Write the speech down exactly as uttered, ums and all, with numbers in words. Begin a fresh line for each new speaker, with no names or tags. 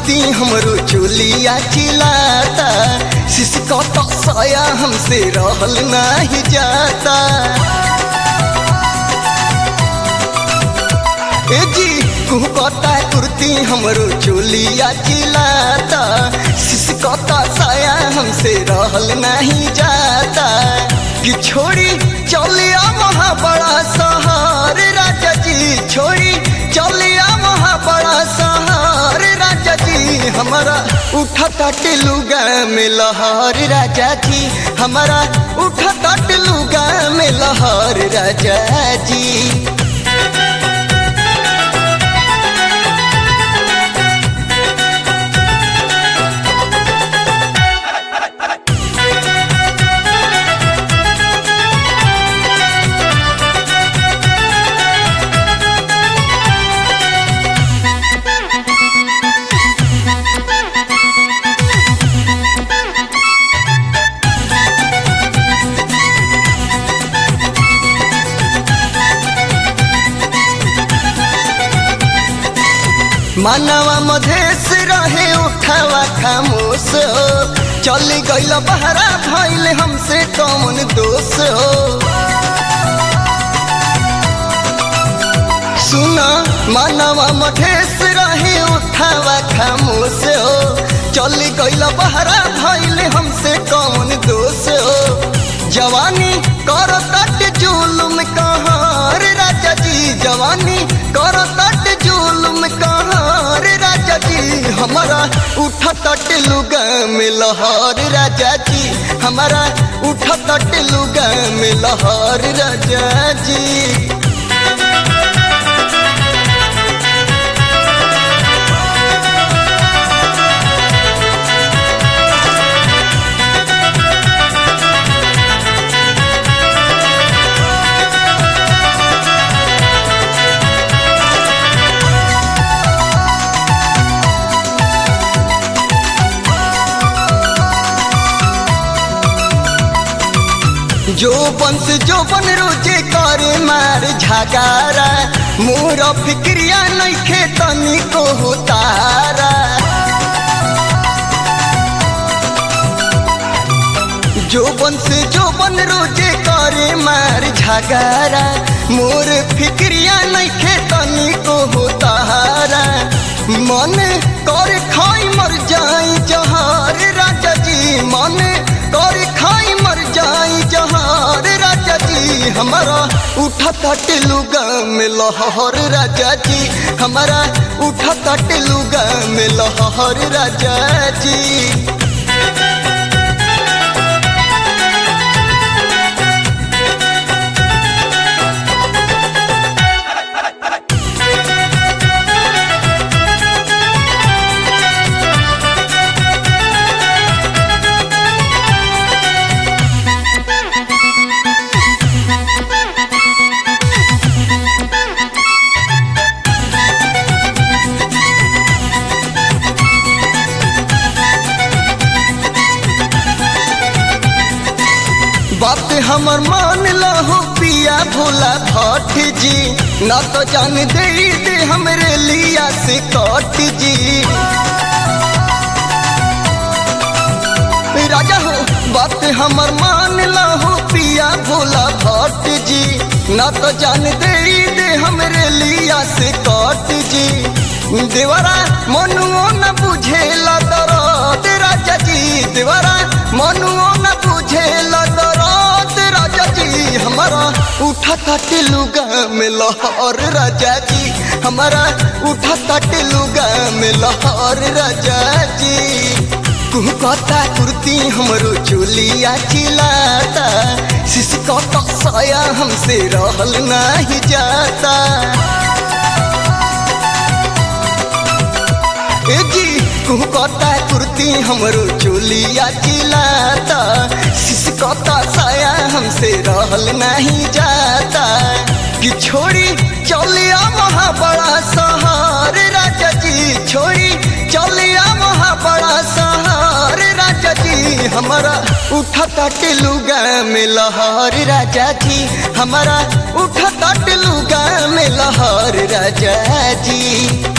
कुर्ती हमरो चोलिया चिलाता, सिसकता साया हमसे रहल नहीं जाता। ए जी कुहकता कुर्ती हमरो चोलिया चिलाता, सिसकता साया हमसे रहल नहीं जाता। कि छोड़ी चलिया वहाँ बड़ा शहर राजा जी, छोड़ी चलिया वहाँ बड़ा शहर राजा जी। हमारा उठता टिलुगा में लहर राजा जी, हमारा उठता टिलुगा में लहर राजा जी। मानवा मधेश रहे उठावा खामोश, चल गइल बहरा भइल हमसे कौन दोष हो। सुना मानवा मधेश रहे उठावा खामोश, चल गइल बहरा भइल हमसे कौन दोष हो। जवानी कर तट जुल्म कहर राजा जी, जवानी कर तट जुल्म कहर राजा जी। हमारा उठता टिलुगा में लहर राजा जी, हमारा उठता टिलुगा में लहर राजा जी। जो बंस जो बन रोजे करे मार झगारा, मोर फिक्रिया नइखे तनिको होतारा। जो बंस जो बन रोजे करे मार झगारा, मोर फिक्रिया नइखे तनिको होतारा। मन कर खाई मर जाई जहर राजा जी, मन कर खाई मर जाई जहर राजा जी। हमारा उठता टिलुगा में लहर राजा जी, हमारा उठता टिलुगा में लहर राजा जी। बात हमर मान लहो पिया भोला भट्ट जी, ना तो जान दे दे हमरे लिया से कट जी। राजा हो बात हमर मान लहो पिया भोला भट्ट जी, ना तो जान दे दे हमरे लिया से कट जी। देवरा मनुओ न बुझेला दर्द राजा जी, देवरा मनुओ न बुझेला दर्द राजा जी। हमारा उठता टिलुगा में लहर राजा जी, हमारा उठता टिलुगा में लहर राजा जी। कुहकता कुर्ती हमरो चोलिया चिलाता, सिसकता साया हमसे रहल नहीं जाता। ए जी कुहकता कुर्ती हमरो चोलिया चिलाता, सिसकता साया हमसे रहल नहीं जाता। कि छोड़ी चलिया वहाँ बड़ा शहर राजा जी, छोड़ी चलिया वहाँ बड़ा शहर राजा जी। हमारा उठता टिलुगा में लहर राजा जी, हमारा उठता टिलुगा में लहर राजा जी।